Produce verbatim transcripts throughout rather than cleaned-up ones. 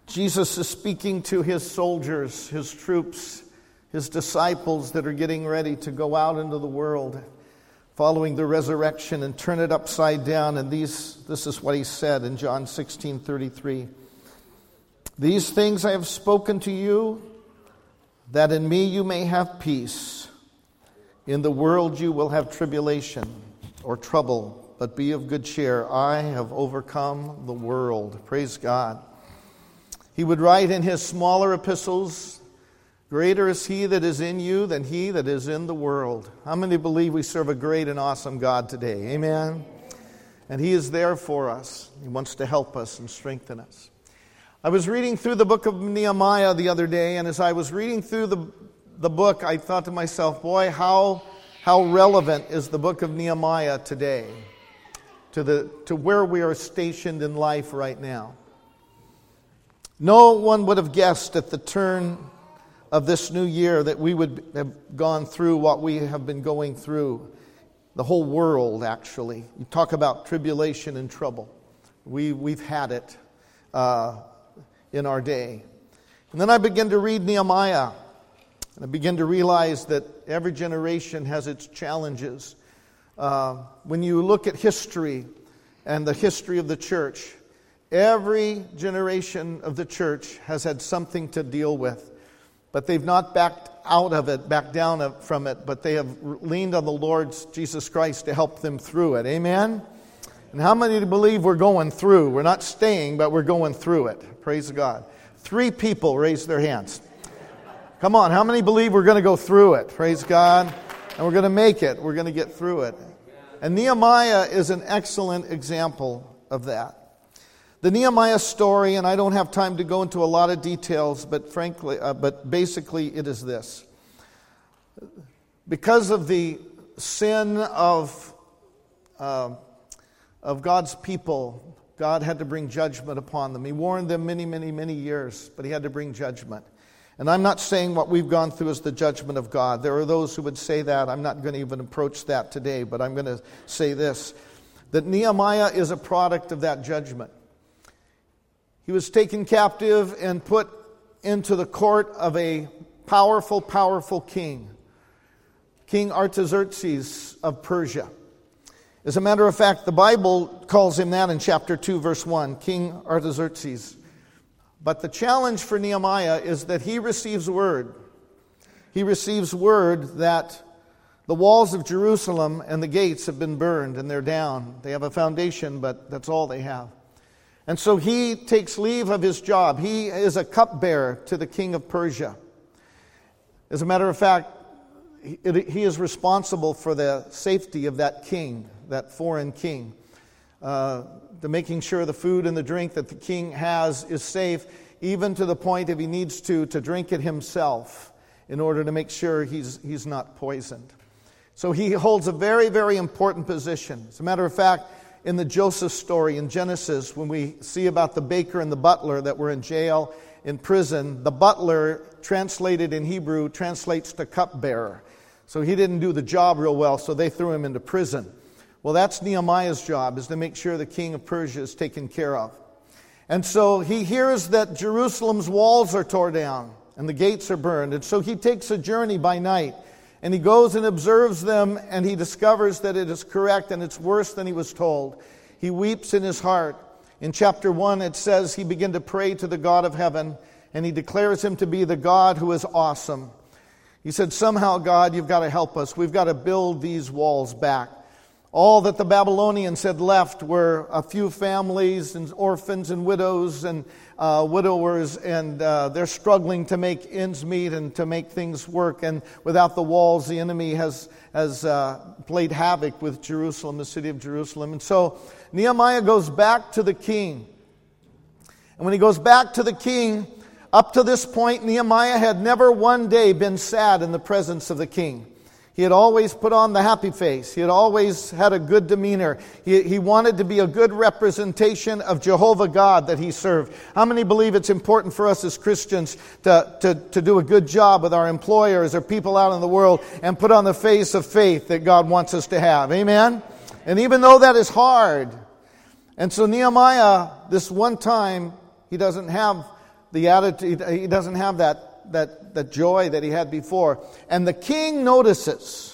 Jesus is speaking to his soldiers, his troops, his disciples that are getting ready to go out into the world following the resurrection and turn it upside down. And these, this is what he said in John sixteen thirty-three. These things I have spoken to you, that in me you may have peace. In the world you will have tribulation or trouble, but be of good cheer. I have overcome the world. Praise God. He would write in his smaller epistles, greater is he that is in you than he that is in the world. How many believe we serve a great and awesome God today? Amen. And he is there for us. He wants to help us and strengthen us. I was reading through the book of Nehemiah the other day, and as I was reading through the, the book, I thought to myself, boy, how, how relevant is the book of Nehemiah today to, the, to where we are stationed in life right now. No one would have guessed at the turn of this new year that we would have gone through what we have been going through. The whole world, actually. You talk about tribulation and trouble. We, we've had it uh, in our day. And then I began to read Nehemiah. And I began to realize that every generation has its challenges. Uh, when you look at history and the history of the church, every generation of the church has had something to deal with. But they've not backed out of it, backed down from it, but they have leaned on the Lord Jesus Christ to help them through it. Amen? And how many believe we're going through? We're not staying, but we're going through it. Praise God. Three people raised their hands. Come on, how many believe we're going to go through it? Praise God. And we're going to make it. We're going to get through it. And Nehemiah is an excellent example of that. The Nehemiah story, and I don't have time to go into a lot of details, but frankly, uh, but basically it is this. Because of the sin of, uh, of God's people, God had to bring judgment upon them. He warned them many, many, many years, but he had to bring judgment. And I'm not saying what we've gone through is the judgment of God. There are those who would say that. I'm not going to even approach that today, but I'm going to say this, that Nehemiah is a product of that judgment. He was taken captive and put into the court of a powerful, powerful king, King Artaxerxes of Persia. As a matter of fact, the Bible calls him that in chapter two, verse one, King Artaxerxes. But the challenge for Nehemiah is that he receives word. He receives word that the walls of Jerusalem and the gates have been burned and they're down. They have a foundation, but that's all they have. And so he takes leave of his job. He is a cupbearer to the king of Persia. As a matter of fact, he is responsible for the safety of that king, that foreign king. Uh, the making sure the food and the drink that the king has is safe, even to the point if he needs to, to drink it himself in order to make sure he's, he's not poisoned. So he holds a very, very important position. As a matter of fact, in the Joseph story in Genesis, when we see about the baker and the butler that were in jail, in prison, the butler, translated in Hebrew, translates to cupbearer. So he didn't do the job real well, so they threw him into prison. Well, that's Nehemiah's job, is to make sure the king of Persia is taken care of. And so he hears that Jerusalem's walls are torn down and the gates are burned. And so he takes a journey by night. And he goes and observes them, and he discovers that it is correct, and it's worse than he was told. He weeps in his heart. In chapter one, it says he began to pray to the God of heaven, and he declares him to be the God who is awesome. He said, somehow, God, you've got to help us. We've got to build these walls back. All that the Babylonians had left were a few families and orphans and widows and uh, widowers, and uh, they're struggling to make ends meet and to make things work. And without the walls, the enemy has has uh, played havoc with Jerusalem, the city of Jerusalem. And so Nehemiah goes back to the king. And when he goes back to the king, up to this point, Nehemiah had never one day been sad in the presence of the king. He had always put on the happy face. He had always had a good demeanor. He, he wanted to be a good representation of Jehovah God that he served. How many believe it's important for us as Christians to, to, to do a good job with our employers or people out in the world and put on the face of faith that God wants us to have? Amen? And even though that is hard. And so Nehemiah, this one time, he doesn't have the attitude, he doesn't have that, that, that joy that he had before. And the king notices,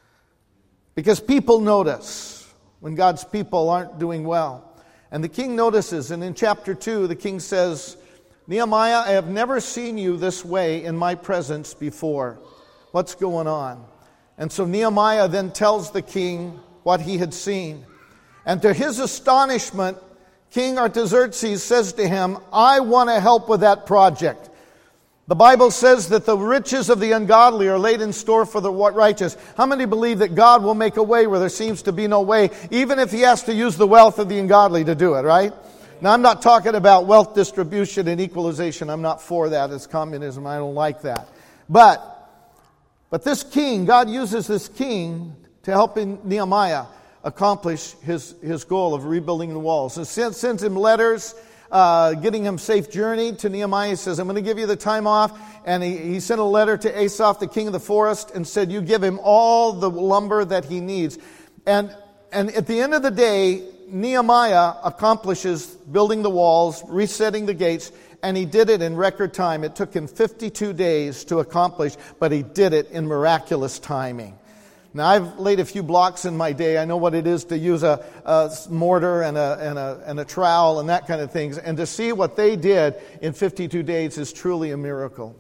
because people notice when God's people aren't doing well. And the king notices, and in chapter two, the king says, Nehemiah, I have never seen you this way in my presence before. What's going on? And so Nehemiah then tells the king what he had seen. And to his astonishment, King Artaxerxes says to him, I want to help with that project. The Bible says that the riches of the ungodly are laid in store for the righteous. How many believe that God will make a way where there seems to be no way, even if he has to use the wealth of the ungodly to do it, right? Now, I'm not talking about wealth distribution and equalization. I'm not for that. It's communism. I don't like that. But, but this king, God uses this king to help Nehemiah accomplish his, his goal of rebuilding the walls. And sends, sends him letters, uh, getting him safe journey to Nehemiah. He says, I'm going to give you the time off. And he, he sent a letter to Asaph, the king of the forest, and said, you give him all the lumber that he needs. And, and at the end of the day, Nehemiah accomplishes building the walls, resetting the gates, and he did it in record time. It took him fifty-two days to accomplish, but he did it in miraculous timing. Now, I've laid a few blocks in my day. I know what it is to use a, a mortar and a, and, a, and a trowel and that kind of things. And to see what they did in fifty-two days is truly a miracle.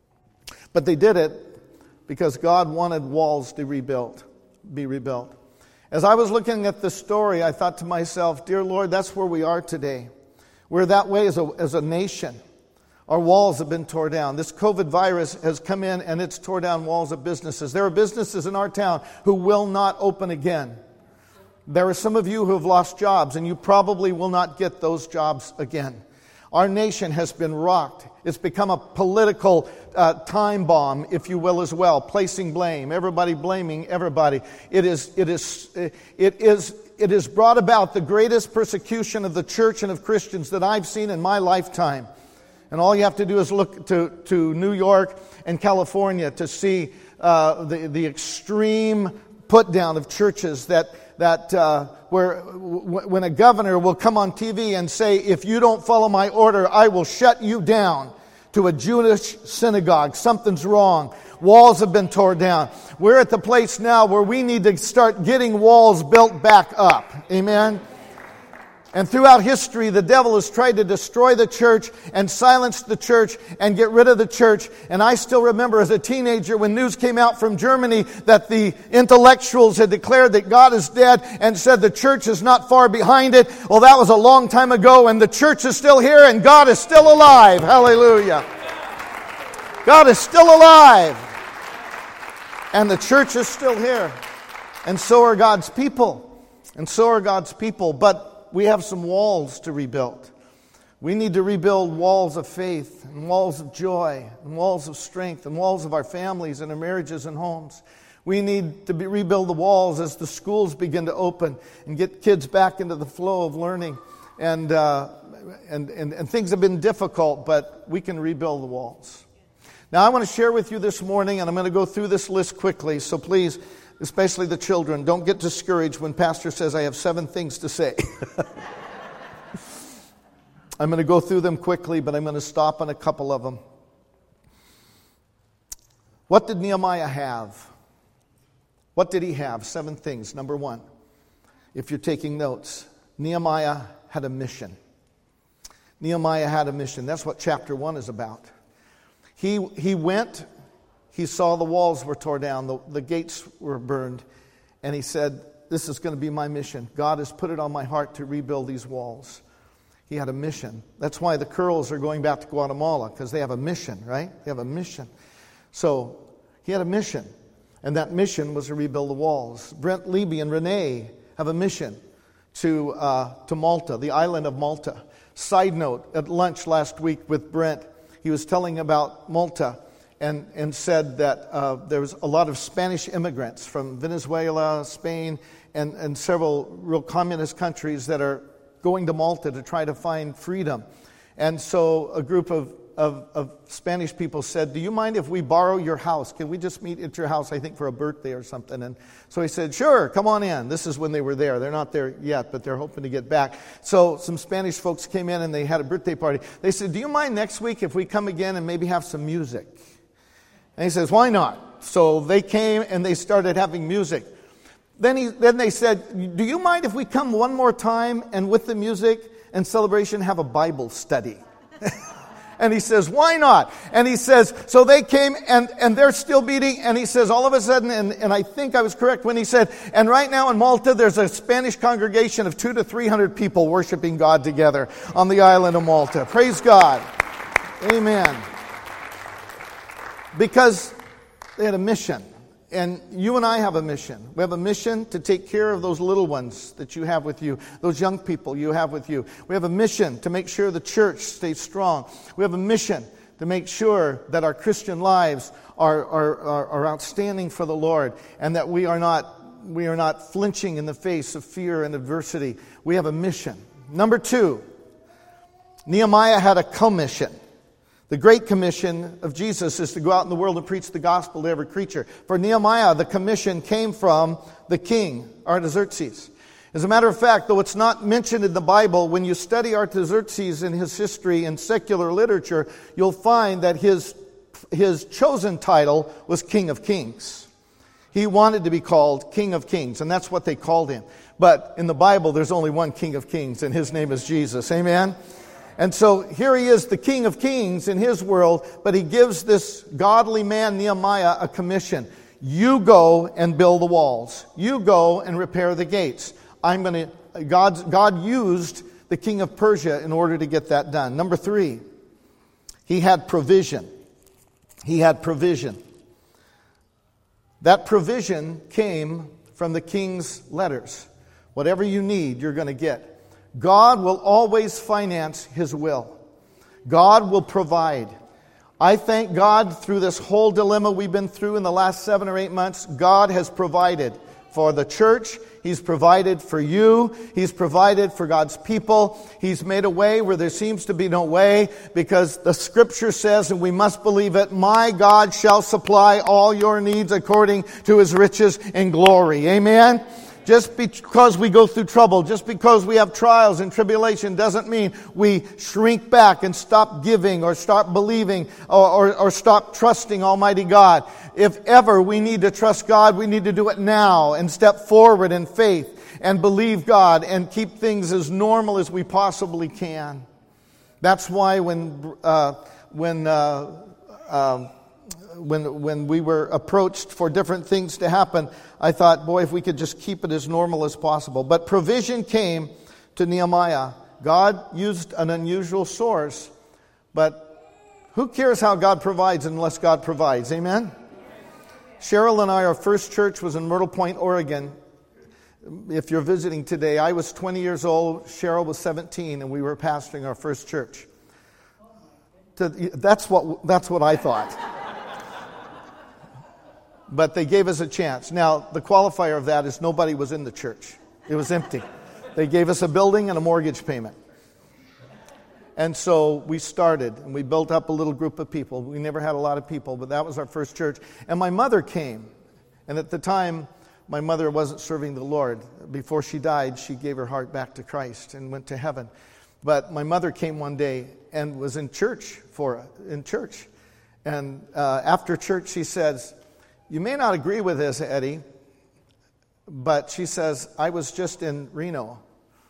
But they did it because God wanted walls to rebuild, be rebuilt. As I was looking at this story, I thought to myself, dear Lord, that's where we are today. We're that way as a, as a nation. Our walls have been torn down. This COVID virus has come in and it's tore down walls of businesses. There are businesses in our town who will not open again. There are some of you who have lost jobs and you probably will not get those jobs again. Our nation has been rocked. It's become a political uh, time bomb, if you will, as well, placing blame, everybody blaming everybody. It is, it is, it is, it has brought about the greatest persecution of the church and of Christians that I've seen in my lifetime. And all you have to do is look to, to New York and California to see uh, the, the extreme put down of churches that that uh, where w- when a governor will come on T V and say, if you don't follow my order, I will shut you down, to a Jewish synagogue. Something's wrong. Walls have been torn down. We're at the place now where we need to start getting walls built back up. Amen? And throughout history, the devil has tried to destroy the church and silence the church and get rid of the church. And I still remember as a teenager when news came out from Germany that the intellectuals had declared that God is dead and said the church is not far behind it. Well, that was a long time ago, and the church is still here and God is still alive. Hallelujah. God is still alive. And the church is still here. And so are God's people. And so are God's people. But we have some walls to rebuild. We need to rebuild walls of faith and walls of joy and walls of strength and walls of our families and our marriages and homes. We need to be, rebuild the walls as the schools begin to open and get kids back into the flow of learning. And, uh, and, and, and things have been difficult, but we can rebuild the walls. Now, I want to share with you this morning, and I'm going to go through this list quickly, so please, especially the children, don't get discouraged when Pastor says I have seven things to say. I'm going to go through them quickly, but I'm going to stop on a couple of them. What did Nehemiah have? What did he have? Seven things. Number one, if you're taking notes, Nehemiah had a mission. Nehemiah had a mission. That's what chapter one is about. He, he went... He saw the walls were torn down, the, the gates were burned, and he said, this is going to be my mission. God has put it on my heart to rebuild these walls. He had a mission. That's why the Curls are going back to Guatemala, because they have a mission, right? They have a mission. So he had a mission, and that mission was to rebuild the walls. Brent Leby and Renee have a mission to, uh, to Malta, the island of Malta. Side note, at lunch last week with Brent, he was telling about Malta. And, and said that uh, there was a lot of Spanish immigrants from Venezuela, Spain, and, and several real communist countries that are going to Malta to try to find freedom. And so a group of of, of Spanish people said, do you mind if we borrow your house? Can we just meet at your house, I think, for a birthday or something? And so he said, sure, come on in. This is when they were there. They're not there yet, but they're hoping to get back. So some Spanish folks came in and they had a birthday party. They said, do you mind next week if we come again and maybe have some music? And he says, why not? So they came and they started having music. Then he, then they said, do you mind if we come one more time and with the music and celebration have a Bible study? And he says, why not? And he says, so they came and, and they're still beating. And he says, all of a sudden, and, and I think I was correct when he said, and right now in Malta, there's a Spanish congregation of two to three hundred people worshiping God together on the island of Malta. Praise God. Amen. Because they had a mission. And you and I have a mission. We have a mission to take care of those little ones that you have with you, those young people you have with you. We have a mission to make sure the church stays strong. We have a mission to make sure that our Christian lives are, are, are, are outstanding for the Lord, and that we are not we are not flinching in the face of fear and adversity. We have a mission. Number two, Nehemiah had a commission. The Great Commission of Jesus is to go out in the world and preach the gospel to every creature. For Nehemiah, the commission came from the king, Artaxerxes. As a matter of fact, though it's not mentioned in the Bible, when you study Artaxerxes and his history in secular literature, you'll find that his, his chosen title was King of Kings. He wanted to be called King of Kings, and that's what they called him. But in the Bible, there's only one King of Kings, and his name is Jesus. Amen? And so here he is, the King of Kings in his world, but he gives this godly man, Nehemiah, a commission. You go and build the walls. You go and repair the gates. I'm going to, God, God used the king of Persia in order to get that done. Number three, he had provision. He had provision. That provision came from the king's letters. Whatever you need, you're going to get. God will always finance His will. God will provide. I thank God through this whole dilemma we've been through in the last seven or eight months, God has provided for the church. He's provided for you. He's provided for God's people. He's made a way where there seems to be no way, because the Scripture says, and we must believe it, my God shall supply all your needs according to His riches in glory. Amen? Just because we go through trouble, just because we have trials and tribulation, doesn't mean we shrink back and stop giving or stop believing or, or, or stop trusting Almighty God. If ever we need to trust God, we need to do it now and step forward in faith and believe God and keep things as normal as we possibly can. That's why when uh, when uh, uh, when when we were approached for different things to happen, I thought, boy, if we could just keep it as normal as possible. But provision came to Nehemiah. God used an unusual source, but who cares how God provides unless God provides? Amen? Cheryl and I, our first church was in Myrtle Point, Oregon. If you're visiting today, I was twenty years old, Cheryl was seventeen, and we were pastoring our first church. That's what, that's what I thought. But they gave us a chance. Now, the qualifier of that is nobody was in the church. It was empty. They gave us a building and a mortgage payment. And so we started, and we built up a little group of people. We never had a lot of people, but that was our first church. And my mother came. And at the time, my mother wasn't serving the Lord. Before she died, she gave her heart back to Christ and went to heaven. But my mother came one day and was in church for in church. And uh, after church, she says, "You may not agree with this, Eddie," but she says, "I was just in Reno."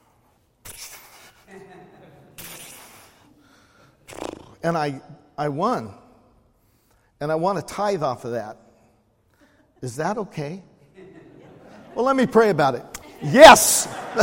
And I, I won. And I want to tithe off of that. Is that okay? Well, let me pray about it. Yes!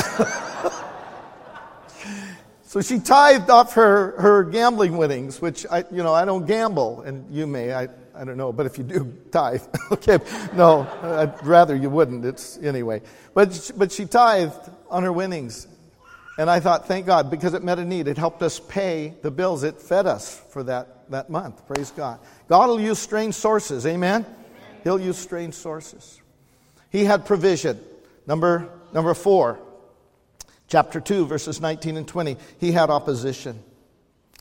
So she tithed off her, her gambling winnings, which, I, you know, I don't gamble, and you may, I, I don't know, but if you do, tithe. Okay, no, I'd rather you wouldn't, it's, anyway. But, but she tithed on her winnings. And I thought, thank God, because it met a need. It helped us pay the bills. It fed us for that, that month. Praise God. God will use strange sources. Amen? Amen? He'll use strange sources. He had provision. Number, number four, chapter two, verses nineteen and twenty. He had opposition.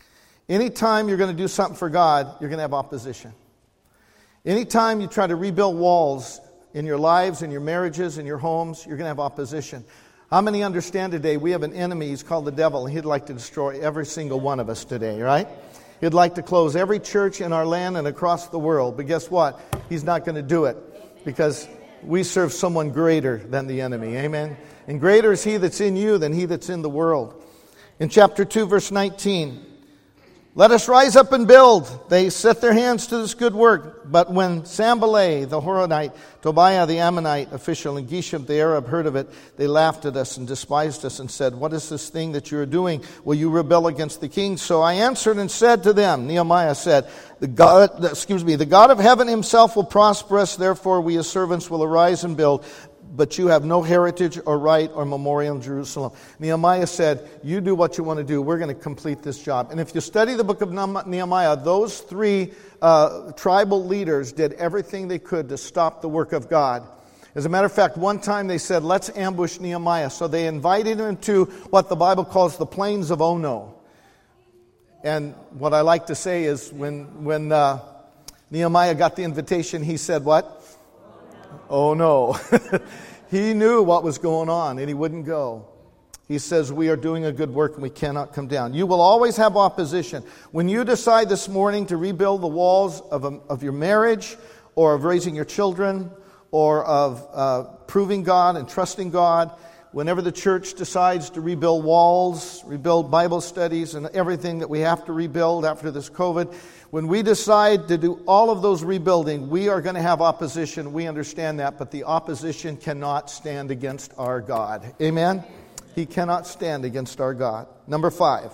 Anytime you're going to do something for God, you're going to have opposition. Anytime you try to rebuild walls in your lives, in your marriages, in your homes, you're going to have opposition. How many understand today we have an enemy, he's called the devil, and he'd like to destroy every single one of us today, right? He'd like to close every church in our land and across the world. But guess what? He's not going to do it because we serve someone greater than the enemy. Amen? And greater is he that's in you than he that's in the world. In chapter two, verse nineteen, let us rise up and build. They set their hands to this good work. But when Sanballat, the Horonite, Tobiah, the Ammonite official, and Geshem, the Arab, heard of it, they laughed at us and despised us and said, what is this thing that you are doing? Will you rebel against the king? So I answered and said to them, Nehemiah said, the God, excuse me, the God of heaven himself will prosper us. Therefore we as servants will arise and build. But you have no heritage or right or memorial in Jerusalem. Nehemiah said, you do what you want to do. We're going to complete this job. And if you study the book of Nehemiah, those three uh, tribal leaders did everything they could to stop the work of God. As a matter of fact, one time they said, let's ambush Nehemiah. So they invited him to what the Bible calls the plains of Ono. And what I like to say is when, when uh, Nehemiah got the invitation, he said what? Oh no. He knew what was going on and he wouldn't go. He says, we are doing a good work and we cannot come down. You will always have opposition. When you decide this morning to rebuild the walls of, a, of your marriage or of raising your children or of uh, proving God and trusting God, whenever the church decides to rebuild walls, rebuild Bible studies and everything that we have to rebuild after this COVID, when we decide to do all of those rebuilding, we are going to have opposition. We understand that, but the opposition cannot stand against our God. Amen? He cannot stand against our God. Number five.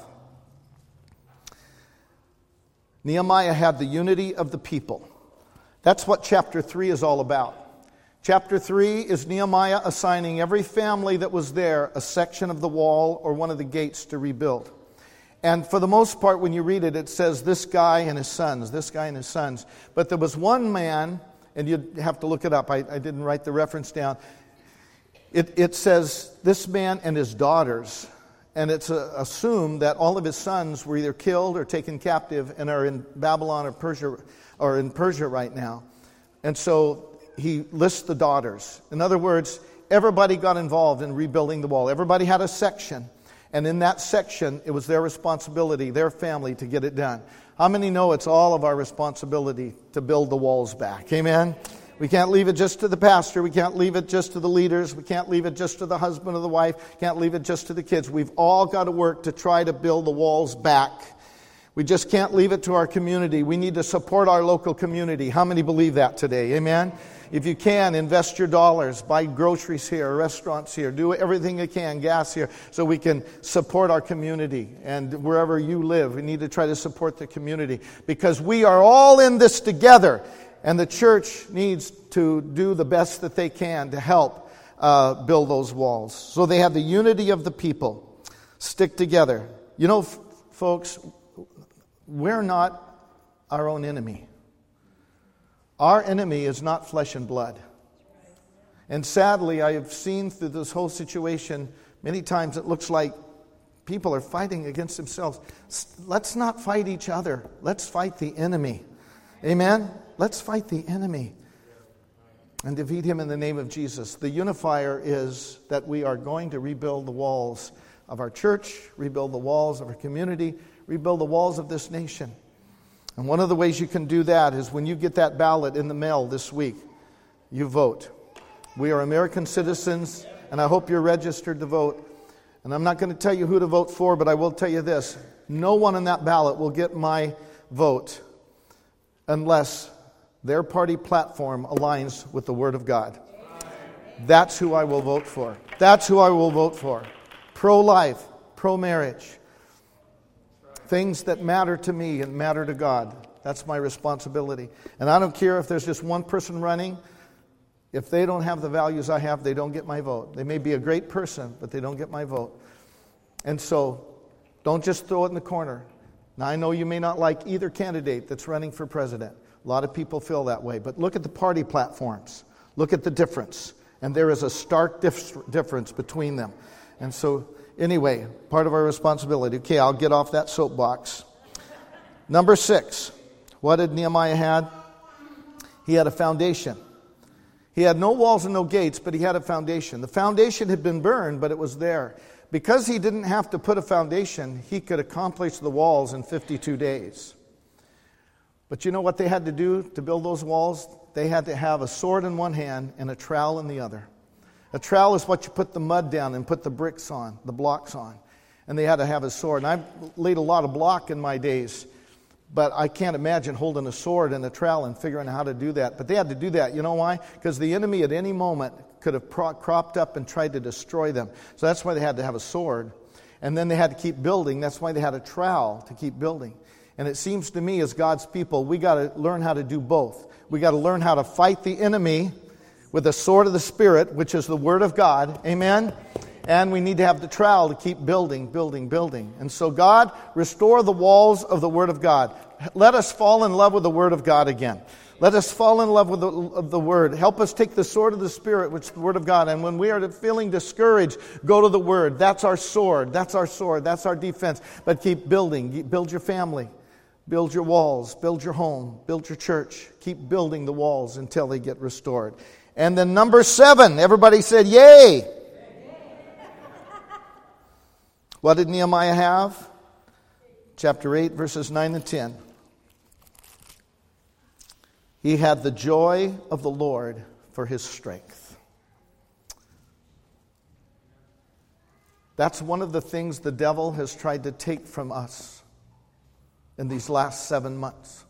Nehemiah had the unity of the people. That's what chapter three is all about. Chapter three is Nehemiah assigning every family that was there a section of the wall or one of the gates to rebuild. And for the most part, when you read it, it says this guy and his sons, this guy and his sons. But there was one man, and you'd have to look it up. I, I didn't write the reference down. It, it says this man and his daughters. And it's uh, assumed that all of his sons were either killed or taken captive and are in Babylon or Persia, or in Persia right now. And so he lists the daughters. In other words, everybody got involved in rebuilding the wall. Everybody had a section. And in that section, it was their responsibility, their family, to get it done. How many know it's all of our responsibility to build the walls back? Amen? We can't leave it just to the pastor. We can't leave it just to the leaders. We can't leave it just to the husband or the wife. Can't leave it just to the kids. We've all got to work to try to build the walls back. We just can't leave it to our community. We need to support our local community. How many believe that today? Amen? If you can, invest your dollars, buy groceries here, restaurants here, do everything you can, gas here, so we can support our community. And wherever you live, we need to try to support the community because we are all in this together. And the church needs to do the best that they can to help uh, build those walls. So they have the unity of the people. Stick together. You know, f- folks, we're not our own enemy. Our enemy is not flesh and blood. And sadly, I have seen through this whole situation, many times it looks like people are fighting against themselves. Let's not fight each other. Let's fight the enemy. Amen? Let's fight the enemy and defeat him in the name of Jesus. The unifier is that we are going to rebuild the walls of our church, rebuild the walls of our community, rebuild the walls of this nation. And one of the ways you can do that is when you get that ballot in the mail this week, you vote. We are American citizens, and I hope you're registered to vote. And I'm not going to tell you who to vote for, but I will tell you this. No one on that ballot will get my vote unless their party platform aligns with the Word of God. That's who I will vote for. That's who I will vote for. Pro-life, pro-marriage. Things that matter to me and matter to God. That's my responsibility. And I don't care if there's just one person running. If they don't have the values I have, they don't get my vote. They may be a great person, but they don't get my vote. And so, don't just throw it in the corner. Now, I know you may not like either candidate that's running for president. A lot of people feel that way. But look at the party platforms. Look at the difference. And there is a stark dif- difference between them. And so, anyway, part of our responsibility. Okay, I'll get off that soapbox. Number six, what did Nehemiah have? He had a foundation. He had no walls and no gates, but he had a foundation. The foundation had been burned, but it was there. Because he didn't have to put a foundation, he could accomplish the walls in fifty-two days. But you know what they had to do to build those walls? They had to have a sword in one hand and a trowel in the other. A trowel is what you put the mud down and put the bricks on, the blocks on. And they had to have a sword. And I've laid a lot of block in my days, but I can't imagine holding a sword and a trowel and figuring out how to do that. But they had to do that. You know why? Because the enemy at any moment could have pro- cropped up and tried to destroy them. So that's why they had to have a sword. And then they had to keep building. That's why they had a trowel to keep building. And it seems to me as God's people, we got to learn how to do both. We got to learn how to fight the enemy with the sword of the Spirit, which is the Word of God. Amen? And we need to have the trowel to keep building, building, building. And so God, restore the walls of the Word of God. Let us fall in love with the Word of God again. Let us fall in love with the, of the Word. Help us take the sword of the Spirit, which is the Word of God. And when we are feeling discouraged, go to the Word. That's our sword. That's our sword. That's our defense. But keep building. Build your family. Build your walls. Build your home. Build your church. Keep building the walls until they get restored. And then number seven, everybody said, yay! What did Nehemiah have? Chapter eight, verses nine and ten. He had the joy of the Lord for his strength. That's one of the things the devil has tried to take from us in these last seven months.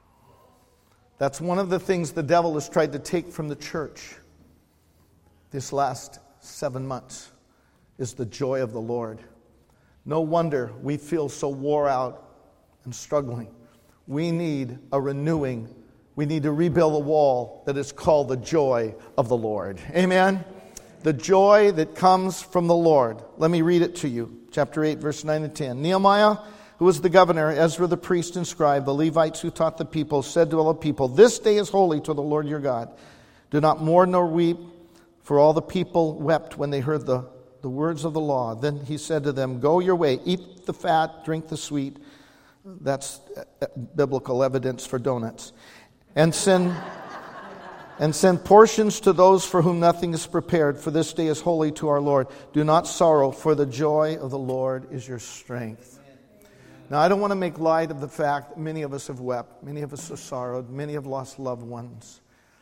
That's one of the things the devil has tried to take from the church this last seven months is the joy of the Lord. No wonder we feel so wore out and struggling. We need a renewing. We need to rebuild a wall that is called the joy of the Lord. Amen? The joy that comes from the Lord. Let me read it to you. Chapter eight, verse nine and ten. Nehemiah, who was the governor, Ezra the priest and scribe, the Levites who taught the people, said to all the people, "This day is holy to the Lord your God. Do not mourn nor weep," for all the people wept when they heard the, the words of the law. Then he said to them, "Go your way, eat the fat, drink the sweet." That's biblical evidence for donuts. And send, and send portions to those for whom nothing is prepared, for this day is holy to our Lord. Do not sorrow, for the joy of the Lord is your strength. Now, I don't want to make light of the fact that many of us have wept. Many of us have sorrowed. Many have lost loved ones.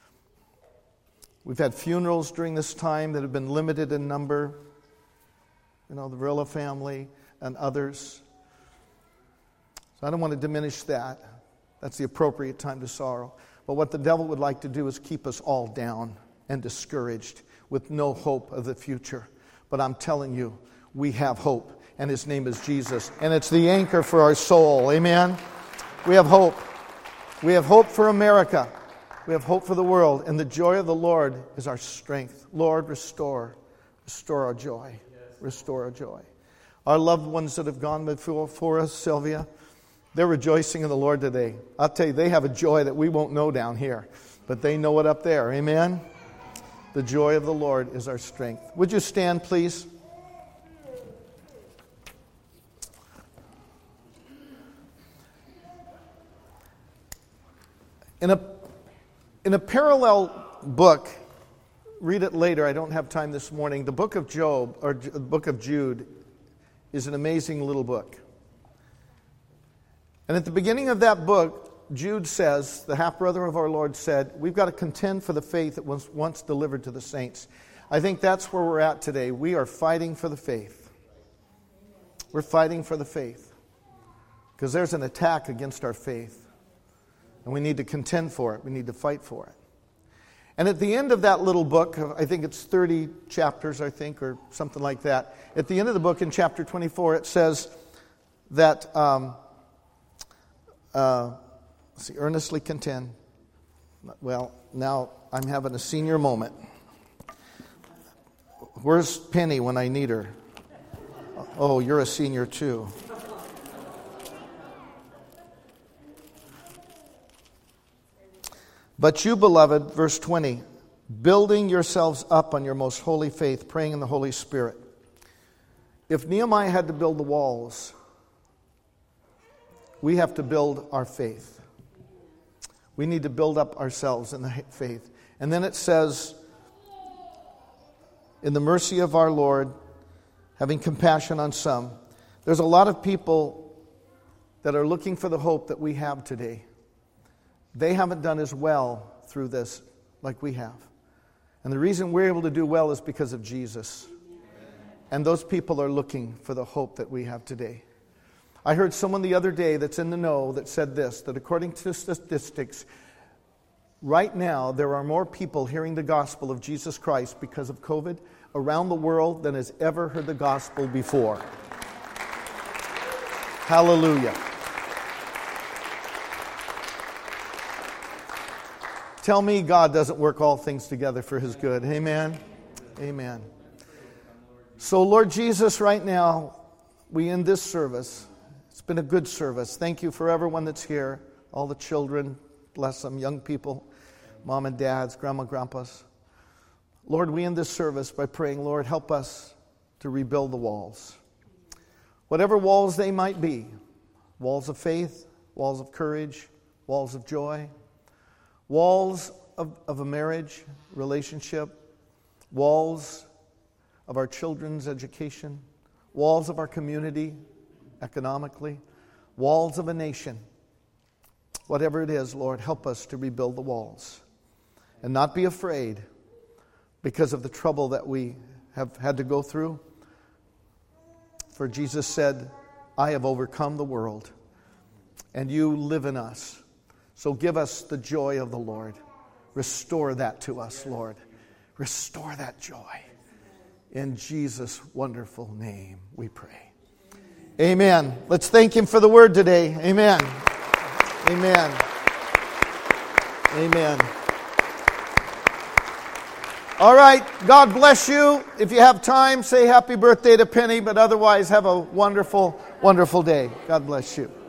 We've had funerals during this time that have been limited in number. You know, the Rilla family and others. So I don't want to diminish that. That's the appropriate time to sorrow. But what the devil would like to do is keep us all down and discouraged with no hope of the future. But I'm telling you, we have hope. And his name is Jesus. And it's the anchor for our soul. Amen? We have hope. We have hope for America. We have hope for the world. And the joy of the Lord is our strength. Lord, restore. Restore our joy. Restore our joy. Our loved ones that have gone before for us, Sylvia, they're rejoicing in the Lord today. I'll tell you, they have a joy that we won't know down here. But they know it up there. Amen? The joy of the Lord is our strength. Would you stand, please? In a, in a parallel book, read it later, I don't have time this morning, the book of Job, or the book of Jude, is an amazing little book. And at the beginning of that book, Jude says, the half-brother of our Lord said, we've got to contend for the faith that was once delivered to the saints. I think that's where we're at today. We are fighting for the faith. We're fighting for the faith. Because there's an attack against our faith. And we need to contend for it. We need to fight for it. And at the end of that little book, I think it's thirty chapters, I think, or something like that. At the end of the book, in chapter twenty-four, it says that, um, uh, let's see, earnestly contend. Well, now I'm having a senior moment. Where's Penny when I need her? Oh, you're a senior too. But you, beloved, verse twenty, building yourselves up on your most holy faith, praying in the Holy Spirit. If Nehemiah had to build the walls, we have to build our faith. We need to build up ourselves in the faith. And then it says, in the mercy of our Lord, having compassion on some. There's a lot of people that are looking for the hope that we have today. They haven't done as well through this like we have. And the reason we're able to do well is because of Jesus. And those people are looking for the hope that we have today. I heard someone the other day that's in the know that said this, that according to statistics, right now there are more people hearing the gospel of Jesus Christ because of COVID around the world than has ever heard the gospel before. Hallelujah. Tell me God doesn't work all things together for His good. Amen. Amen. So Lord Jesus, right now, we end this service. It's been a good service. Thank you for everyone that's here. All the children, bless them, young people, mom and dads, grandma, grandpas. Lord, we end this service by praying, Lord, help us to rebuild the walls. Whatever walls they might be, walls of faith, walls of courage, walls of joy, walls of, of a marriage, relationship, walls of our children's education, walls of our community, economically, walls of a nation. Whatever it is, Lord, help us to rebuild the walls and not be afraid because of the trouble that we have had to go through. For Jesus said, I have overcome the world, and you live in us. So give us the joy of the Lord. Restore that to us, Lord. Restore that joy. In Jesus' wonderful name we pray. Amen. Let's thank Him for the word today. Amen. Amen. Amen. All right. God bless you. If you have time, say happy birthday to Penny, but otherwise have a wonderful, wonderful day. God bless you.